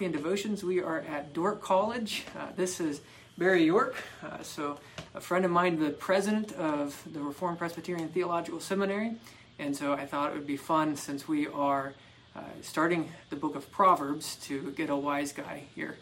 Philosophy and Devotions. We are at Dordt College. This is Barry York, so a friend of mine, the president of the Reformed Presbyterian Theological Seminary, and so I thought it would be fun, since we are starting the book of Proverbs, to get a wise guy here.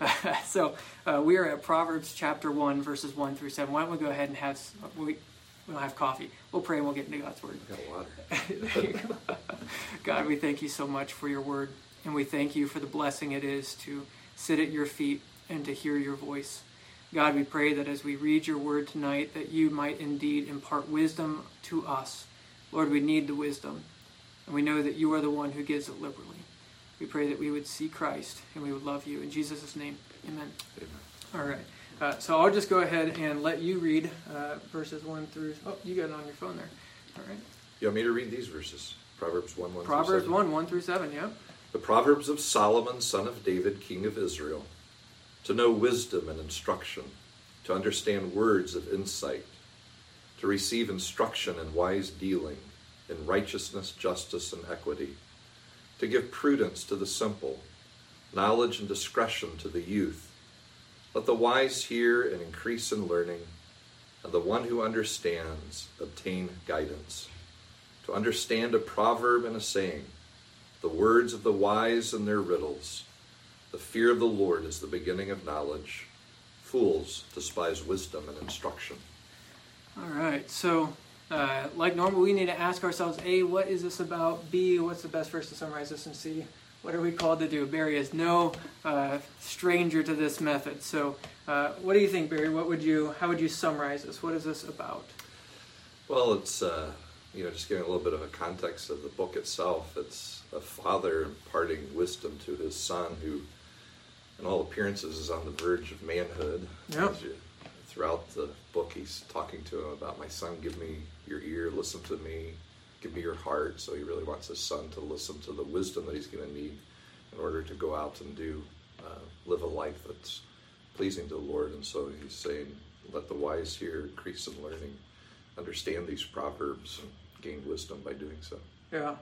So we are at Proverbs chapter 1, verses 1 through 7. Why don't we go ahead and have, we don't have coffee. We'll pray and we'll get into God's Word. Got water. There you go. God, we thank you so much for your Word, and we thank you for the blessing it is to sit at your feet and to hear your voice. God, we pray that as we read your Word tonight, that you might indeed impart wisdom to us. Lord, we need the wisdom, and we know that you are the one who gives it liberally. We pray that we would see Christ and we would love you. In Jesus' name, amen. Amen. All right. So I'll just go ahead and let you read verses 1 through... Oh, you got it on your phone there. All right. You want me to read these verses? Proverbs 1, 1 Proverbs through 7. 1, 1 through 7, yeah. The Proverbs of Solomon, son of David, king of Israel, to know wisdom and instruction, to understand words of insight, to receive instruction in wise dealing, in righteousness, justice, and equity, to give prudence to the simple, knowledge and discretion to the youth. Let the wise hear and increase in learning, and the one who understands obtain guidance. To understand a proverb and a saying, the words of the wise and their riddles. The fear of the Lord is the beginning of knowledge. Fools despise wisdom and instruction. All right, so like normal, we need to ask ourselves, A, what is this about? B, what's the best verse to summarize this? And C, what are we called to do? Barry is no stranger to this method. So what do you think, Barry? How would you summarize this? What is this about? Well, it's, just giving a little bit of a context of the book itself. It's a father imparting wisdom to his son who, in all appearances, is on the verge of manhood. Yep. Throughout the book, he's talking to him about, my son, give me your ear, listen to me, give me your heart. So he really wants his son to listen to the wisdom that he's going to need in order to go out and live a life that's pleasing to the Lord. And so he's saying, let the wise hear, increase in learning, understand these proverbs, and gain wisdom by doing so. Yeah.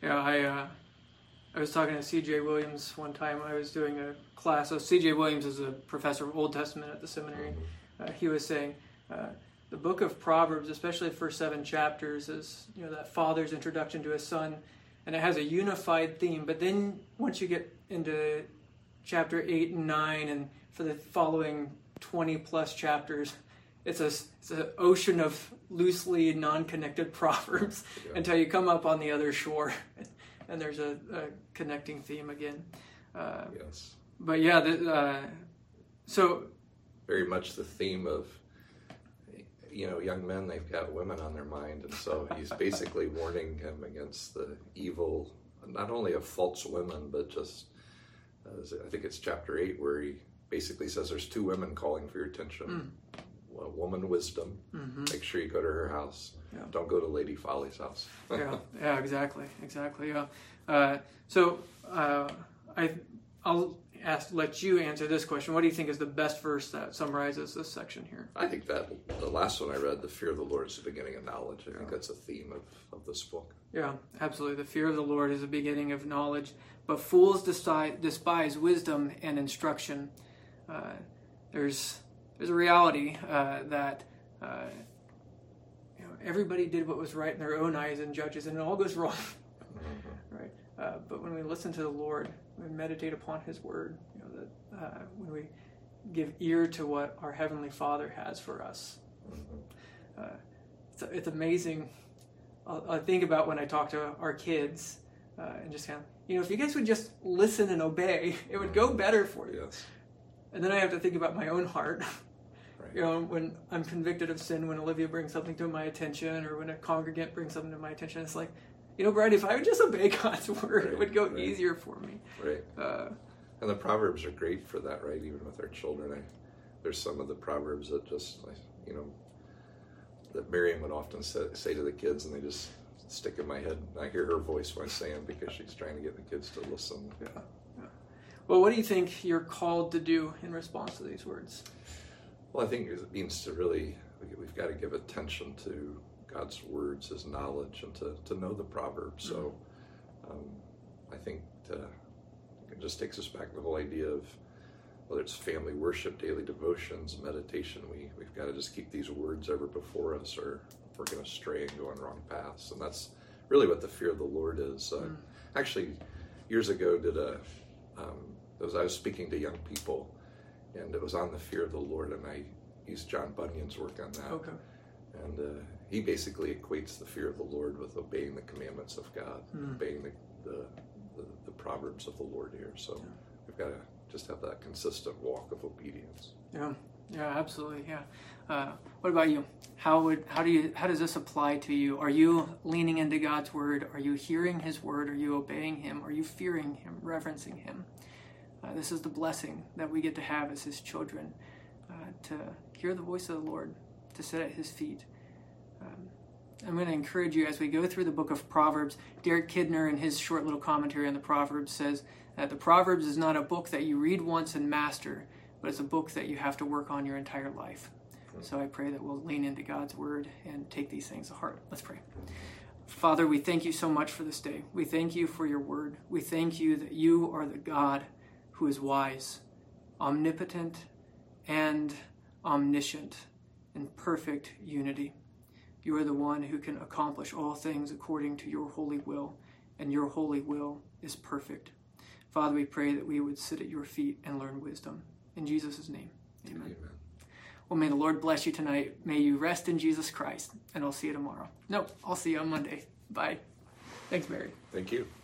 I was talking to C.J. Williams one time. I was doing a class. So C.J. Williams is a professor of Old Testament at the seminary. Mm-hmm. He was saying the book of Proverbs, especially the first 7 chapters, is that father's introduction to his son, and it has a unified theme. But then once you get into chapter 8 and 9, and for the following 20 plus chapters, it's an ocean of loosely non-connected proverbs until you come up on the other shore, and there's a connecting theme again. Yes. But yeah, so. Very much the theme of, young men, they've got women on their mind. And so he's basically warning him against the evil, not only of false women, but just, I think it's chapter 8, where he basically says there's 2 women calling for your attention. A woman wisdom, make sure you go to her house. Yeah. Don't go to Lady Folly's house. yeah, exactly, yeah. So I'll let you answer this question. What do you think is the best verse that summarizes this section here? I think that the last one I read, the fear of the Lord is the beginning of knowledge. I think that's a theme of this book. Yeah, absolutely. The fear of the Lord is the beginning of knowledge, but fools despise wisdom and instruction. There's a reality that everybody did what was right in their own eyes and judges, and it all goes wrong. Right? But when we listen to the Lord, we meditate upon His Word, when we give ear to what our Heavenly Father has for us. It's amazing. I think about when I talk to our kids and just kind of, if you guys would just listen and obey, it would go better for you. Yes. And then I have to think about my own heart. Right. When I'm convicted of sin, when Olivia brings something to my attention, or when a congregant brings something to my attention, it's like, Brian, if I would just obey God's word, it would go easier for me. Right. And the Proverbs are great for that, right? Even with our children, there's some of the Proverbs that just, that Miriam would often say to the kids, and they just stick in my head. I hear her voice when I say them because she's trying to get the kids to listen. Yeah. Well, what do you think you're called to do in response to these words? Well, I think it means to really, we've got to give attention to God's words, His knowledge, and to know the Proverbs. So I think It just takes us back to the whole idea of whether it's family worship, daily devotions, meditation, we've got to just keep these words ever before us, or we're going to stray and go on wrong paths. And that's really what the fear of the Lord is. Actually, years ago, I was speaking to young people, and it was on the fear of the Lord, and I used John Bunyan's work on that. Okay. And he basically equates the fear of the Lord with obeying the commandments of God, obeying the proverbs of the Lord here. So we've got to just have that consistent walk of obedience. Yeah, absolutely. Yeah. What about you? How does this apply to you? Are you leaning into God's word? Are you hearing His word? Are you obeying Him? Are you fearing Him, reverencing Him? This is the blessing that we get to have as His children, to hear the voice of the Lord, to sit at His feet. I'm going to encourage you as we go through the book of Proverbs. Derek Kidner, in his short little commentary on the Proverbs, says that the Proverbs is not a book that you read once and master, but it's a book that you have to work on your entire life. So I pray that we'll lean into God's word and take these things to heart. Let's pray. Father, we thank you so much for this day. We thank you for your word. We thank you that you are the God who is wise, omnipotent, and omniscient in perfect unity. You are the one who can accomplish all things according to your holy will, and your holy will is perfect. Father, we pray that we would sit at your feet and learn wisdom. In Jesus' name, amen. Amen. Well, may the Lord bless you tonight. May you rest in Jesus Christ, and I'll see you tomorrow. No, I'll see you on Monday. Bye. Thanks, Mary. Thank you.